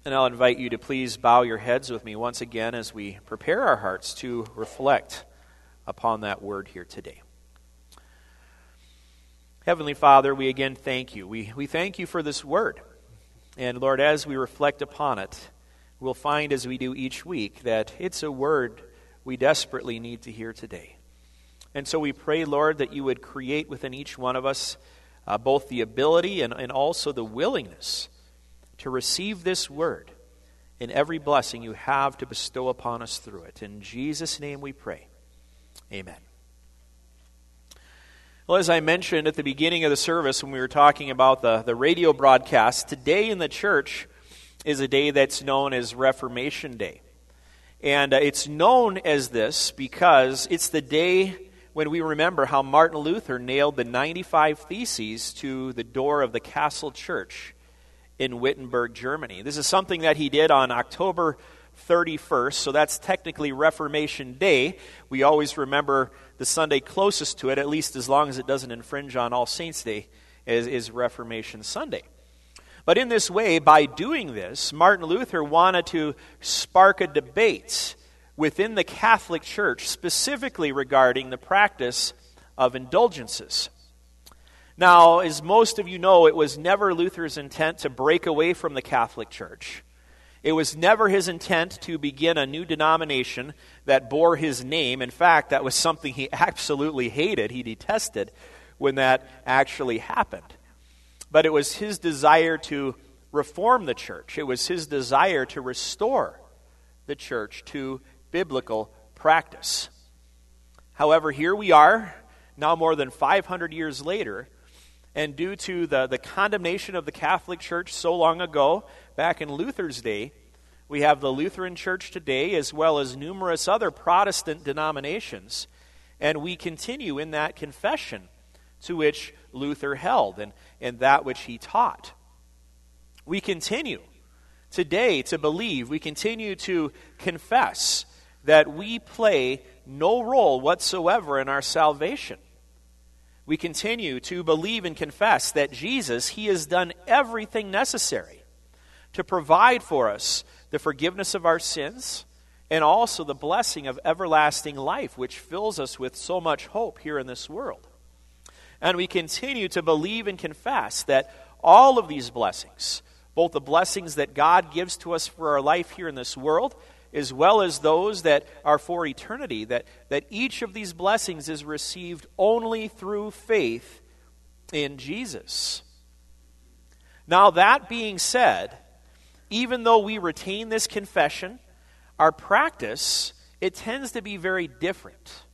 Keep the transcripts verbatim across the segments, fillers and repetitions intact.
And I'll invite you to please bow your heads with me once again as we prepare our hearts to reflect upon that word here today. Heavenly Father, we again thank you. We, we thank you for this word. And Lord, as we reflect upon it, we'll find as we do each week that it's a word we desperately need to hear today. And so we pray, Lord, that you would create within each one of us uh, both the ability and, and also the willingness to receive this word and every blessing you have to bestow upon us through it. In Jesus' name we pray. Amen. Well, as I mentioned at the beginning of the service when we were talking about the, the radio broadcast, today in the church is a day that's known as Reformation Day. And uh, it's known as this because it's the day when we remember how Martin Luther nailed the ninety-five Theses to the door of the Castle Church in Wittenberg, Germany. This is something that he did on October thirty-first, so that's technically Reformation Day. We always remember the Sunday closest to it, at least as long as it doesn't infringe on All Saints' Day, is, is Reformation Sunday. But in this way, by doing this, Martin Luther wanted to spark a debate within the Catholic Church, specifically regarding the practice of indulgences. Now, as most of you know, it was never Luther's intent to break away from the Catholic Church. It was never his intent to begin a new denomination that bore his name. In fact, that was something he absolutely hated, he detested when that actually happened. But it was his desire to reform the church. It was his desire to restore the church to biblical practice. However, here we are, now more than five hundred years later, and due to the, the condemnation of the Catholic Church so long ago, back in Luther's day, we have the Lutheran Church today as well as numerous other Protestant denominations, and we continue in that confession to which Luther held and, and that which he taught. We continue today to believe, we continue to confess that we play no role whatsoever in our salvation. We continue to believe and confess that Jesus, he has done everything necessary to provide for us the forgiveness of our sins and also the blessing of everlasting life, which fills us with so much hope here in this world. And we continue to believe and confess that all of these blessings, both the blessings that God gives to us for our life here in this world, as well as those that are for eternity, that, that each of these blessings is received only through faith in Jesus. Now, that being said, even though we retain this confession, our practice, it tends to be very different.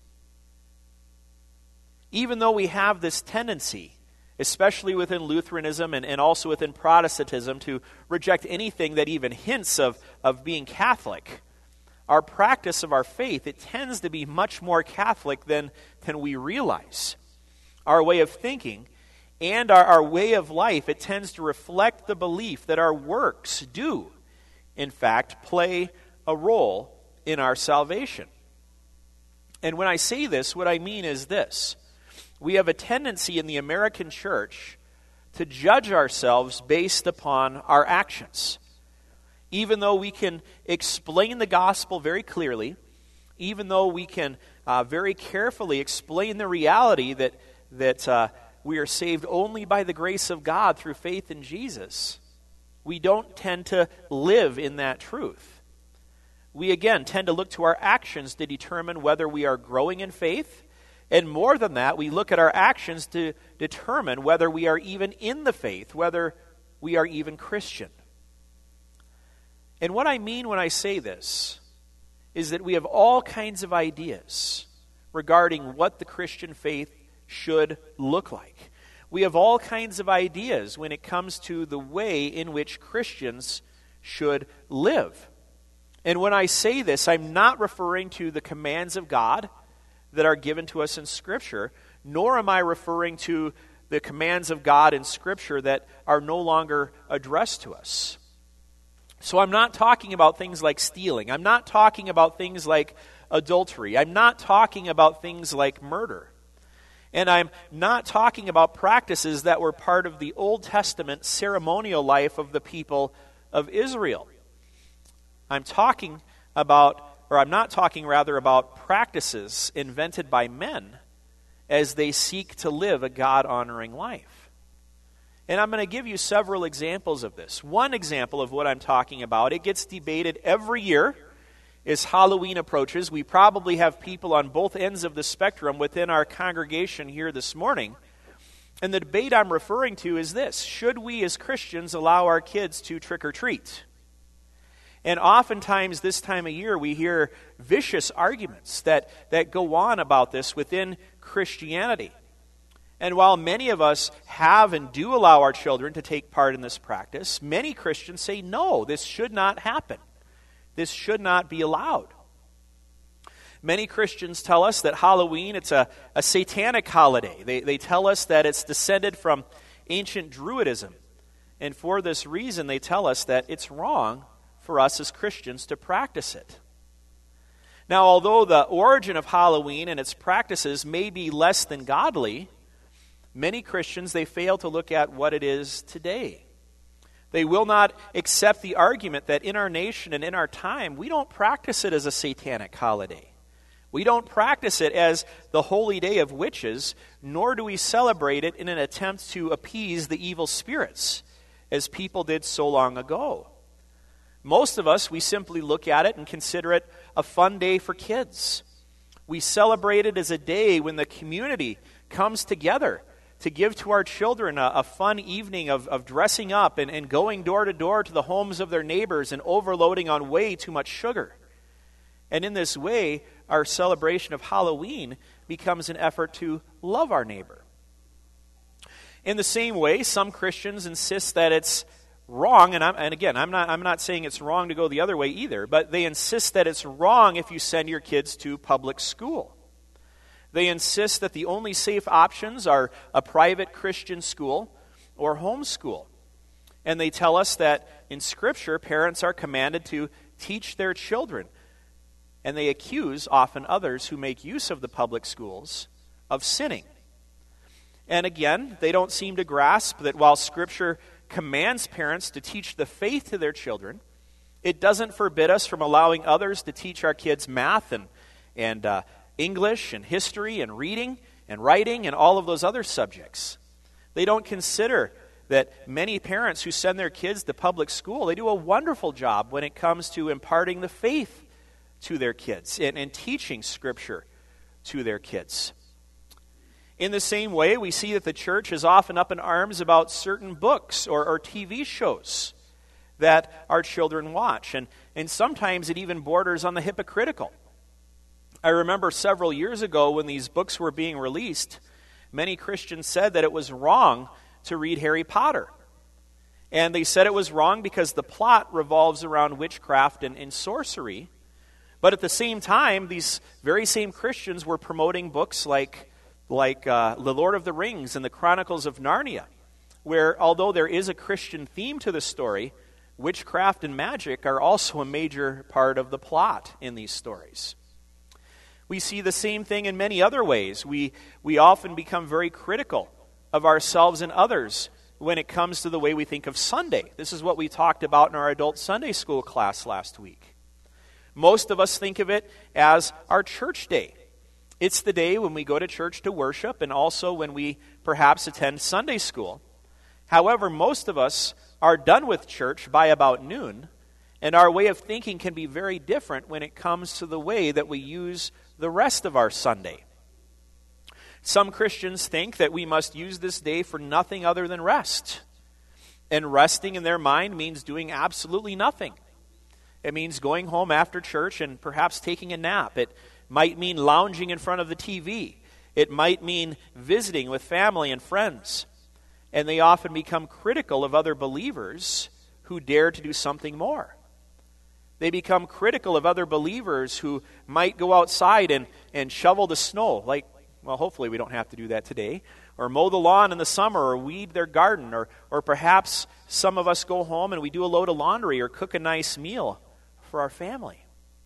Even though we have this tendency, especially within Lutheranism and, and also within Protestantism, to reject anything that even hints of, of being Catholic, our practice of our faith, it tends to be much more Catholic than, than we realize. Our way of thinking and our, our way of life, it tends to reflect the belief that our works do, in fact, play a role in our salvation. And when I say this, what I mean is this. We have a tendency in the American church to judge ourselves based upon our actions. Even though we can explain the gospel very clearly, even though we can uh, very carefully explain the reality that, that uh, we are saved only by the grace of God through faith in Jesus, we don't tend to live in that truth. We again tend to look to our actions to determine whether we are growing in faith, and more than that, we look at our actions to determine whether we are even in the faith, whether we are even Christian. And what I mean when I say this is that we have all kinds of ideas regarding what the Christian faith should look like. We have all kinds of ideas when it comes to the way in which Christians should live. And when I say this, I'm not referring to the commands of God that are given to us in Scripture, nor am I referring to the commands of God in Scripture that are no longer addressed to us. So I'm not talking about things like stealing. I'm not talking about things like adultery. I'm not talking about things like murder. And I'm not talking about practices that were part of the Old Testament ceremonial life of the people of Israel. I'm talking about, or I'm not talking rather about practices invented by men as they seek to live a God-honoring life. And I'm going to give you several examples of this. One example of what I'm talking about, it gets debated every year as Halloween approaches. We probably have people on both ends of the spectrum within our congregation here this morning. And the debate I'm referring to is this: should we as Christians allow our kids to trick or treat? And oftentimes this time of year we hear vicious arguments that, that go on about this within Christianity. And while many of us have and do allow our children to take part in this practice, many Christians say, no, this should not happen. This should not be allowed. Many Christians tell us that Halloween, it's a, a satanic holiday. They, they tell us that it's descended from ancient Druidism. And for this reason, they tell us that it's wrong for us as Christians to practice it. Now, although the origin of Halloween and its practices may be less than godly, many Christians, they fail to look at what it is today. They will not accept the argument that in our nation and in our time, we don't practice it as a satanic holiday. We don't practice it as the holy day of witches, nor do we celebrate it in an attempt to appease the evil spirits, as people did so long ago. Most of us, we simply look at it and consider it a fun day for kids. We celebrate it as a day when the community comes together to give to our children a, a fun evening of, of dressing up and, and going door to door to the homes of their neighbors and overloading on way too much sugar. And in this way, our celebration of Halloween becomes an effort to love our neighbor. In the same way, some Christians insist that it's wrong, and, I'm, and again, I'm not, I'm not saying it's wrong to go the other way either, but they insist that it's wrong if you send your kids to public school. They insist that the only safe options are a private Christian school or homeschool. And they tell us that in Scripture, parents are commanded to teach their children. And they accuse often others who make use of the public schools of sinning. And again, they don't seem to grasp that while Scripture commands parents to teach the faith to their children, it doesn't forbid us from allowing others to teach our kids math and, and uh, English and history and reading and writing and all of those other subjects. They don't consider that many parents who send their kids to public school, they do a wonderful job when it comes to imparting the faith to their kids and, and teaching Scripture to their kids. In the same way, we see that the church is often up in arms about certain books or, or T V shows that our children watch. And, and sometimes it even borders on the hypocritical. I remember several years ago when these books were being released, many Christians said that it was wrong to read Harry Potter. And they said it was wrong because the plot revolves around witchcraft and, and sorcery. But at the same time, these very same Christians were promoting books like like uh, The Lord of the Rings and the Chronicles of Narnia, where although there is a Christian theme to the story, witchcraft and magic are also a major part of the plot in these stories. We see the same thing in many other ways. We, we often become very critical of ourselves and others when it comes to the way we think of Sunday. This is what we talked about in our adult Sunday school class last week. Most of us think of it as our church day. It's the day when we go to church to worship and also when we perhaps attend Sunday school. However, most of us are done with church by about noon, and our way of thinking can be very different when it comes to the way that we use the rest of our Sunday. Some Christians think that we must use this day for nothing other than rest. And resting in their mind means doing absolutely nothing. It means going home after church and perhaps taking a nap. It might mean lounging in front of the T V. It might mean visiting with family and friends. And they often become critical of other believers who dare to do something more. They become critical of other believers who might go outside and, and shovel the snow, like, well, hopefully we don't have to do that today, or mow the lawn in the summer, or weed their garden, or, or perhaps some of us go home and we do a load of laundry or cook a nice meal for our family.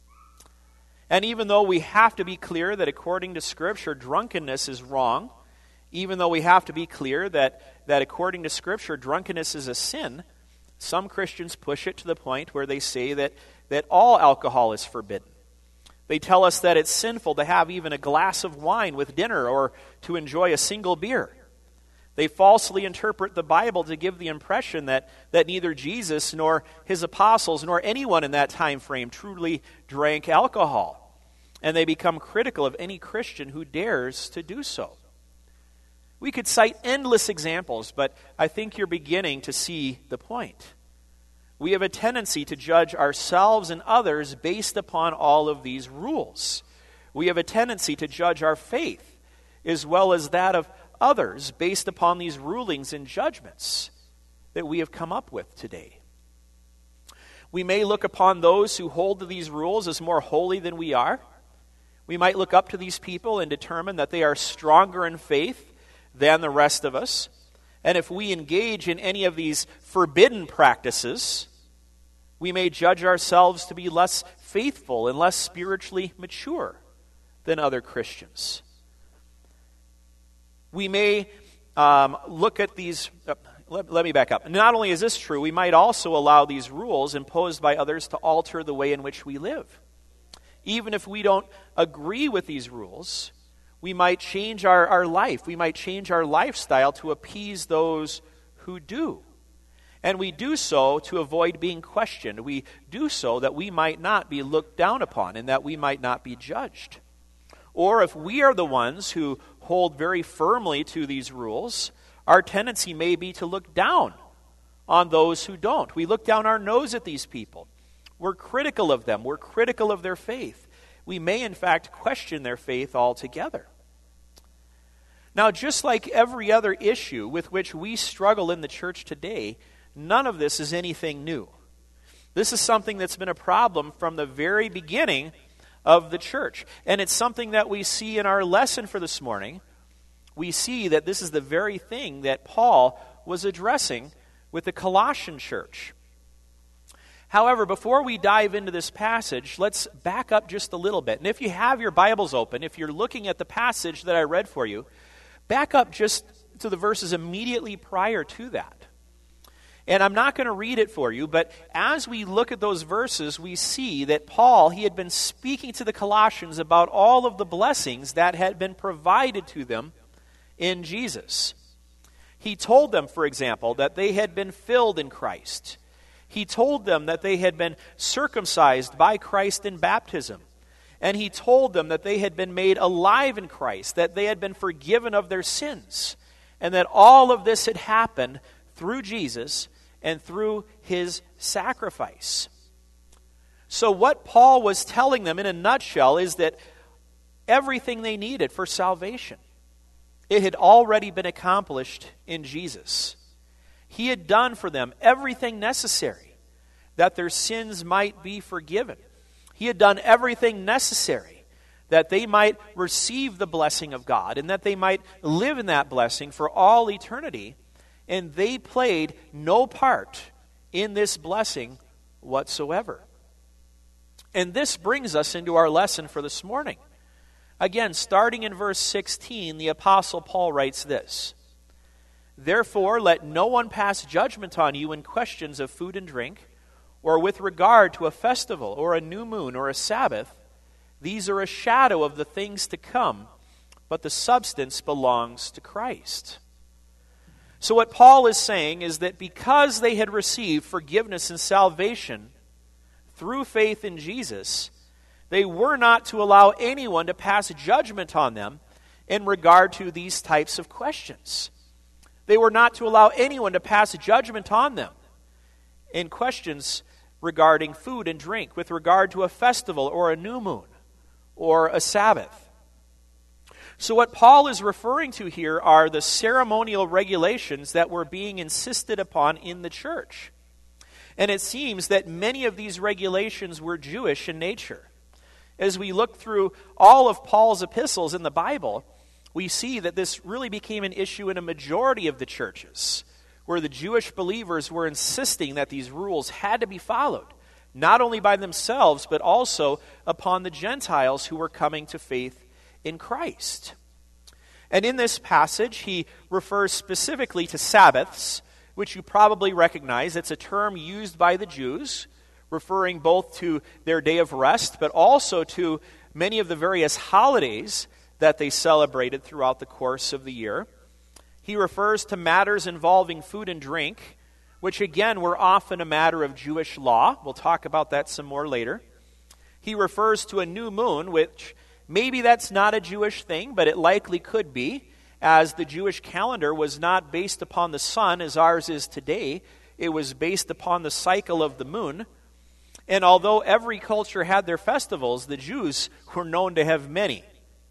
And even though we have to be clear that according to Scripture, drunkenness is wrong, even though we have to be clear that, that according to Scripture, drunkenness is a sin, Some Christians push it to the point where they say that, that all alcohol is forbidden. They tell us that it's sinful to have even a glass of wine with dinner or to enjoy a single beer. They falsely interpret the Bible to give the impression that, that neither Jesus nor his apostles nor anyone in that time frame truly drank alcohol. And they become critical of any Christian who dares to do so. We could cite endless examples, but I think you're beginning to see the point. We have a tendency to judge ourselves and others based upon all of these rules. We have a tendency to judge our faith as well as that of others based upon these rulings and judgments that we have come up with today. We may look upon those who hold to these rules as more holy than we are. We might look up to these people and determine that they are stronger in faith than the rest of us. And if we engage in any of these forbidden practices, we may judge ourselves to be less faithful and less spiritually mature than other Christians. We may um, look at these... Uh, let, let me back up. Not only is this true, we might also allow these rules imposed by others to alter the way in which we live. Even if we don't agree with these rules, we might change our, our life. We might change our lifestyle to appease those who do. And we do so to avoid being questioned. We do so that we might not be looked down upon and that we might not be judged. Or if we are the ones who hold very firmly to these rules, our tendency may be to look down on those who don't. We look down our nose at these people. We're critical of them. We're critical of their faith. We may, in fact, question their faith altogether. Now, just like every other issue with which we struggle in the church today, none of this is anything new. This is something that's been a problem from the very beginning of the church. And it's something that we see in our lesson for this morning. We see that this is the very thing that Paul was addressing with the Colossian church. However, before we dive into this passage, let's back up just a little bit. And if you have your Bibles open, if you're looking at the passage that I read for you, back up just to the verses immediately prior to that. And I'm not going to read it for you, but as we look at those verses, we see that Paul, he had been speaking to the Colossians about all of the blessings that had been provided to them in Jesus. He told them, for example, that they had been filled in Christ. He told them that they had been circumcised by Christ in baptism. And he told them that they had been made alive in Christ, that they had been forgiven of their sins, and that all of this had happened through Jesus and through his sacrifice. So what Paul was telling them in a nutshell is that everything they needed for salvation, it had already been accomplished in Jesus. He had done for them everything necessary that their sins might be forgiven. He had done everything necessary that they might receive the blessing of God and that they might live in that blessing for all eternity. And they played no part in this blessing whatsoever. And this brings us into our lesson for this morning. Again, starting in verse sixteen, the Apostle Paul writes this: "Therefore, let no one pass judgment on you in questions of food and drink, or with regard to a festival, or a new moon, or a Sabbath. These are a shadow of the things to come, but the substance belongs to Christ." So what Paul is saying is that because they had received forgiveness and salvation through faith in Jesus, they were not to allow anyone to pass judgment on them in regard to these types of questions. They were not to allow anyone to pass judgment on them in questions regarding food and drink, with regard to a festival or a new moon or a Sabbath. So what Paul is referring to here are the ceremonial regulations that were being insisted upon in the church. And it seems that many of these regulations were Jewish in nature. As we look through all of Paul's epistles in the Bible, we see that this really became an issue in a majority of the churches, where the Jewish believers were insisting that these rules had to be followed, not only by themselves, but also upon the Gentiles who were coming to faith in Christ. And in this passage, he refers specifically to Sabbaths, which you probably recognize. It's a term used by the Jews, referring both to their day of rest, but also to many of the various holidays that they celebrated throughout the course of the year. He refers to matters involving food and drink, which again were often a matter of Jewish law. We'll talk about that some more later. He refers to a new moon, which maybe that's not a Jewish thing, but it likely could be, as the Jewish calendar was not based upon the sun as ours is today. It was based upon the cycle of the moon. And although every culture had their festivals, the Jews were known to have many.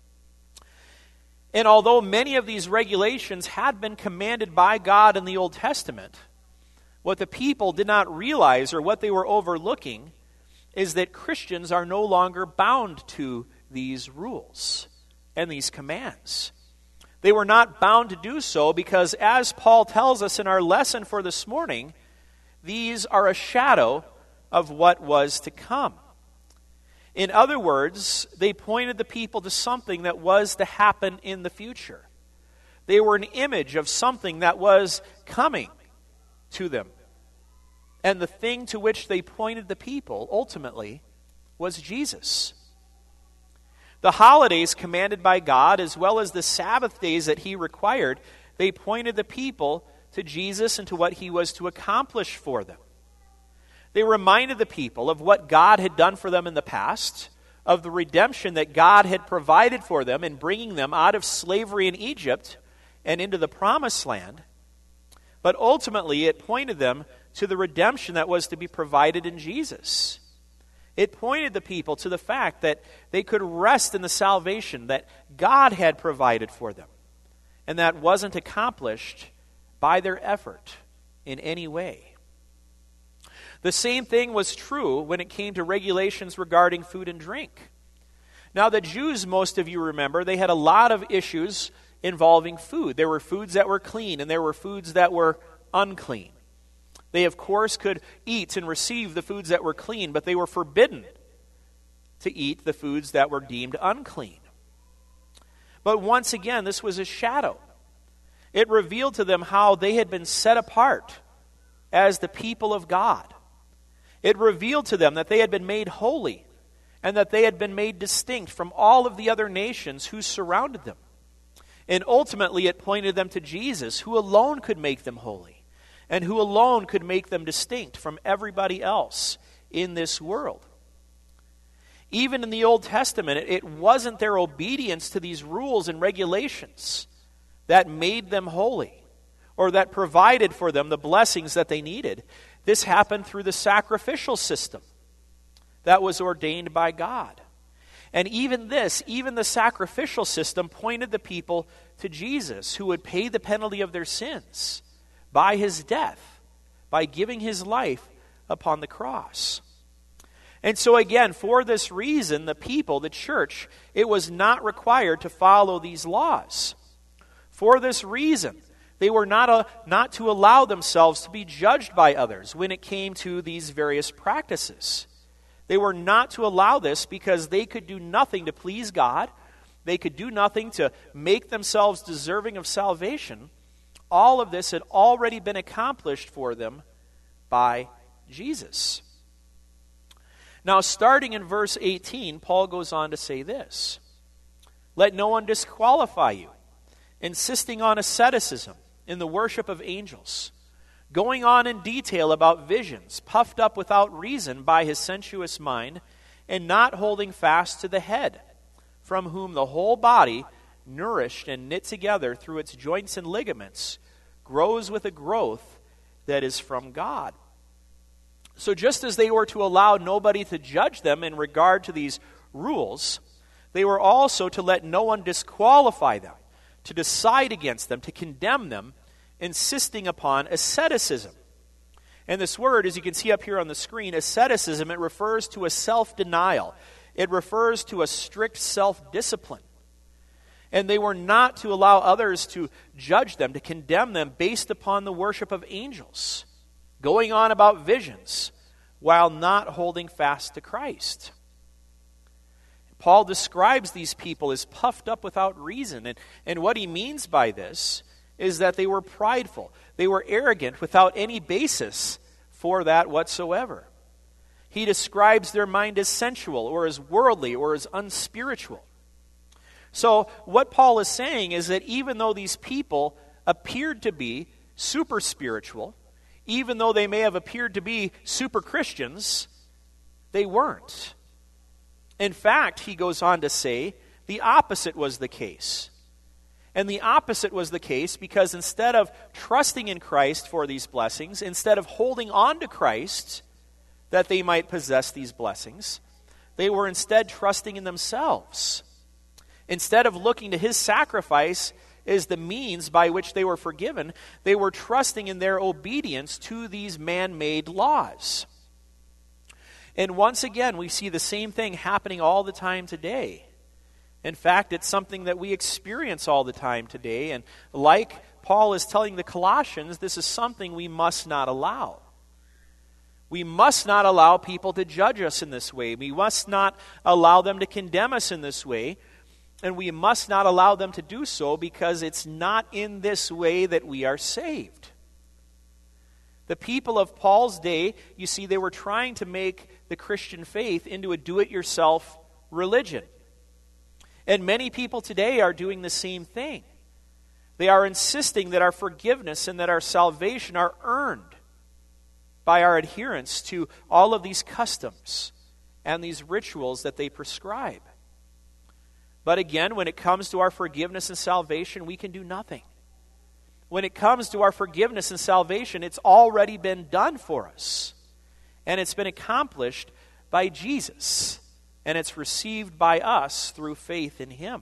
And although many of these regulations had been commanded by God in the Old Testament, what the people did not realize, or what they were overlooking, is that Christians are no longer bound to these rules and these commands. They were not bound to do so because, as Paul tells us in our lesson for this morning, these are a shadow of what was to come. In other words, they pointed the people to something that was to happen in the future. They were an image of something that was coming to them. And the thing to which they pointed the people, ultimately, was Jesus. The holidays commanded by God, as well as the Sabbath days that he required, they pointed the people to Jesus and to what he was to accomplish for them. They reminded the people of what God had done for them in the past, of the redemption that God had provided for them in bringing them out of slavery in Egypt and into the Promised Land. But ultimately, it pointed them to the redemption that was to be provided in Jesus. It pointed the people to the fact that they could rest in the salvation that God had provided for them, and that wasn't accomplished by their effort in any way. The same thing was true when it came to regulations regarding food and drink. Now, the Jews, most of you remember, they had a lot of issues involving food. There were foods that were clean, and there were foods that were unclean. They, of course, could eat and receive the foods that were clean, but they were forbidden to eat the foods that were deemed unclean. But once again, this was a shadow. It revealed to them how they had been set apart as the people of God. It revealed to them that they had been made holy and that they had been made distinct from all of the other nations who surrounded them. And ultimately, it pointed them to Jesus, who alone could make them holy, and who alone could make them distinct from everybody else in this world. Even in the Old Testament, it wasn't their obedience to these rules and regulations that made them holy, or that provided for them the blessings that they needed. This happened through the sacrificial system that was ordained by God. And even this, even the sacrificial system, pointed the people to Jesus, who would pay the penalty of their sins by his death, by giving his life upon the cross. And so again, for this reason, the people, the church, it was not required to follow these laws. For this reason, they were not, a, not to allow themselves to be judged by others when it came to these various practices. They were not to allow this because they could do nothing to please God. They could do nothing to make themselves deserving of salvation. All of this had already been accomplished for them by Jesus. Now, starting in verse eighteen, Paul goes on to say this: "Let no one disqualify you, insisting on asceticism in the worship of angels, going on in detail about visions, puffed up without reason by his sensuous mind, and not holding fast to the head, from whom the whole body, nourished and knit together through its joints and ligaments, grows with a growth that is from God." So just as they were to allow nobody to judge them in regard to these rules, they were also to let no one disqualify them, to decide against them, to condemn them, insisting upon asceticism. And this word, as you can see up here on the screen, asceticism, it refers to a self-denial. It refers to a strict self-discipline. And they were not to allow others to judge them, to condemn them based upon the worship of angels, going on about visions, while not holding fast to Christ. Paul describes these people as puffed up without reason. And, and what he means by this is that they were prideful. They were arrogant without any basis for that whatsoever. He describes their mind as sensual or as worldly or as unspiritual. So what Paul is saying is that even though these people appeared to be super spiritual, even though they may have appeared to be super Christians, they weren't. In fact, he goes on to say, the opposite was the case. And the opposite was the case because instead of trusting in Christ for these blessings, instead of holding on to Christ that they might possess these blessings, they were instead trusting in themselves. Instead of looking to his sacrifice as the means by which they were forgiven, they were trusting in their obedience to these man-made laws. And once again, we see the same thing happening all the time today. In fact, it's something that we experience all the time today. And like Paul is telling the Colossians, this is something we must not allow. We must not allow people to judge us in this way. We must not allow them to condemn us in this way. And we must not allow them to do so because it's not in this way that we are saved. The people of Paul's day, you see, they were trying to make the Christian faith into a do-it-yourself religion. And many people today are doing the same thing. They are insisting that our forgiveness and that our salvation are earned by our adherence to all of these customs and these rituals that they prescribe. But again, when it comes to our forgiveness and salvation, we can do nothing. When it comes to our forgiveness and salvation, it's already been done for us. And it's been accomplished by Jesus. And it's received by us through faith in him.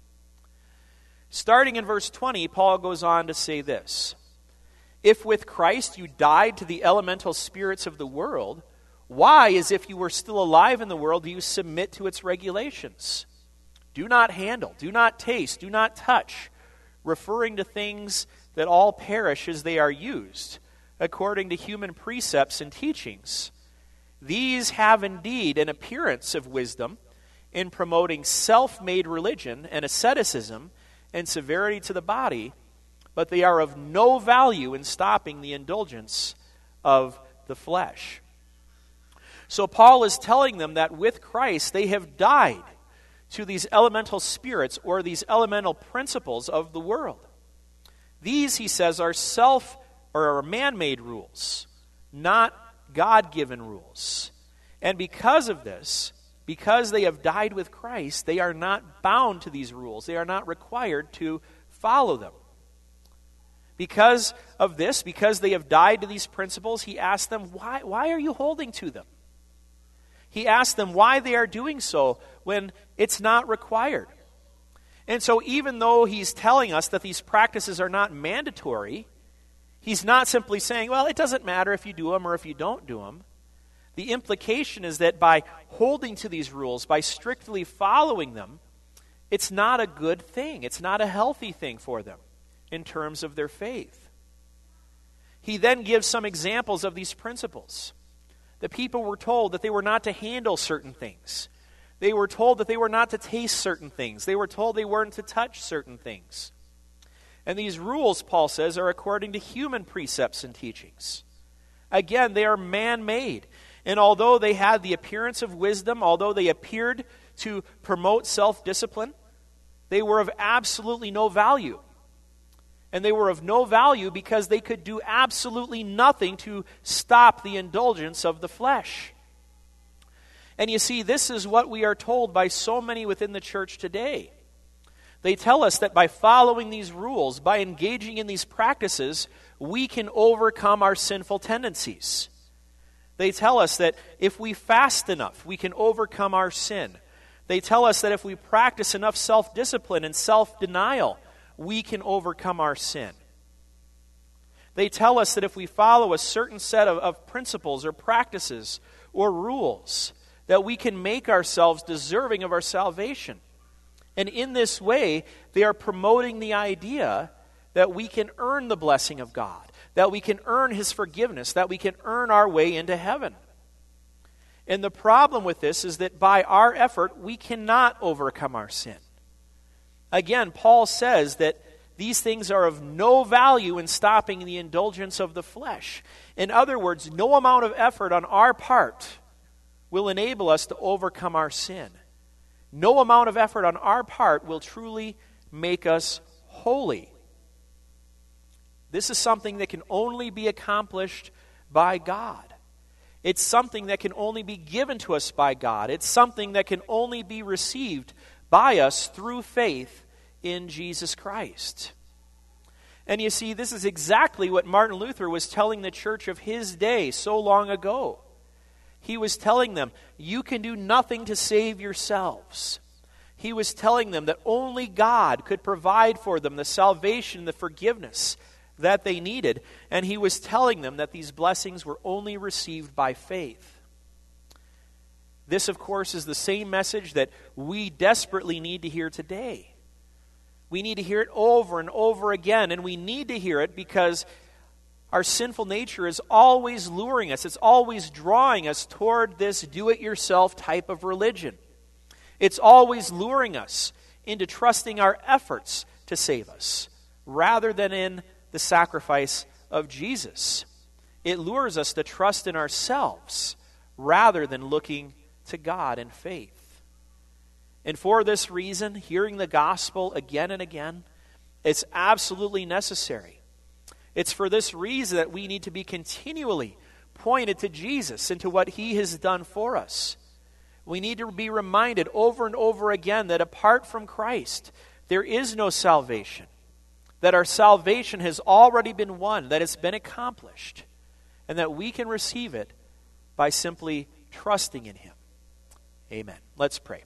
Starting in verse twenty, Paul goes on to say this. If with Christ you died to the elemental spirits of the world, why, as if you were still alive in the world, do you submit to its regulations? Do not handle, do not taste, do not touch, referring to things that all perish as they are used, according to human precepts and teachings. These have indeed an appearance of wisdom in promoting self-made religion and asceticism and severity to the body, but they are of no value in stopping the indulgence of the flesh. So Paul is telling them that with Christ they have died to these elemental spirits or these elemental principles of the world. These, he says, are self or are man-made rules, not God-given rules. And because of this, because they have died with Christ, they are not bound to these rules. They are not required to follow them. Because of this, because they have died to these principles, he asked them, why, why are you holding to them? He asked them why they are doing so when it's not required. And so even though he's telling us that these practices are not mandatory, he's not simply saying, well, it doesn't matter if you do them or if you don't do them. The implication is that by holding to these rules, by strictly following them, it's not a good thing. It's not a healthy thing for them in terms of their faith. He then gives some examples of these principles. The people were told that they were not to handle certain things. They were told that they were not to taste certain things. They were told they weren't to touch certain things. And these rules, Paul says, are according to human precepts and teachings. Again, they are man-made. And although they had the appearance of wisdom, although they appeared to promote self-discipline, they were of absolutely no value. And they were of no value because they could do absolutely nothing to stop the indulgence of the flesh. And you see, this is what we are told by so many within the church today. They tell us that by following these rules, by engaging in these practices, we can overcome our sinful tendencies. They tell us that if we fast enough, we can overcome our sin. They tell us that if we practice enough self-discipline and self-denial, we can overcome our sin. They tell us that if we follow a certain set of, of principles or practices or rules, that we can make ourselves deserving of our salvation. And in this way, they are promoting the idea that we can earn the blessing of God, that we can earn his forgiveness, that we can earn our way into heaven. And the problem with this is that by our effort, we cannot overcome our sin. Again, Paul says that these things are of no value in stopping the indulgence of the flesh. In other words, no amount of effort on our part will enable us to overcome our sin. No amount of effort on our part will truly make us holy. This is something that can only be accomplished by God. It's something that can only be given to us by God. It's something that can only be received by us through faith in Jesus Christ. And you see, this is exactly what Martin Luther was telling the church of his day so long ago. He was telling them, you can do nothing to save yourselves. He was telling them that only God could provide for them the salvation, the forgiveness that they needed. And he was telling them that these blessings were only received by faith. This, of course, is the same message that we desperately need to hear today. We need to hear it over and over again, and we need to hear it because our sinful nature is always luring us. It's always drawing us toward this do-it-yourself type of religion. It's always luring us into trusting our efforts to save us rather than in the sacrifice of Jesus. It lures us to trust in ourselves rather than looking to God in faith. And for this reason, hearing the gospel again and again, it's absolutely necessary. It's for this reason that we need to be continually pointed to Jesus and to what he has done for us. We need to be reminded over and over again that apart from Christ, there is no salvation. That our salvation has already been won, that it's been accomplished, and that we can receive it by simply trusting in him. Amen. Let's pray.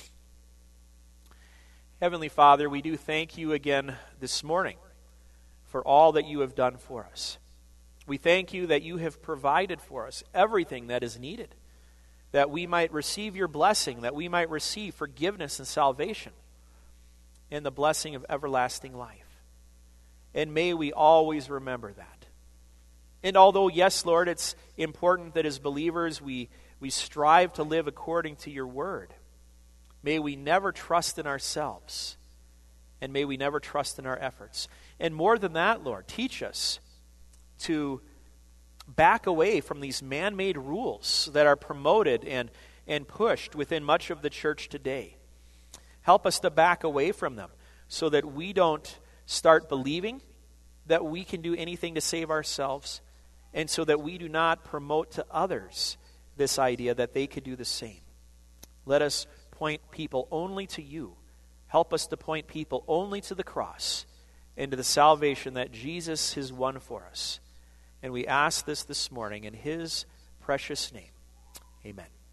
Heavenly Father, we do thank you again this morning for all that you have done for us. We thank you that you have provided for us everything that is needed, that we might receive your blessing, that we might receive forgiveness and salvation, and the blessing of everlasting life. And may we always remember that. And although, yes, Lord, it's important that as believers we, we strive to live according to your word, may we never trust in ourselves, and may we never trust in our efforts. And more than that, Lord, teach us to back away from these man-made rules that are promoted and, and pushed within much of the church today. Help us to back away from them so that we don't start believing that we can do anything to save ourselves, and so that we do not promote to others this idea that they could do the same. Let us point people only to you. Help us to point people only to the cross and to the salvation that Jesus has won for us. And we ask this this morning in his precious name. Amen.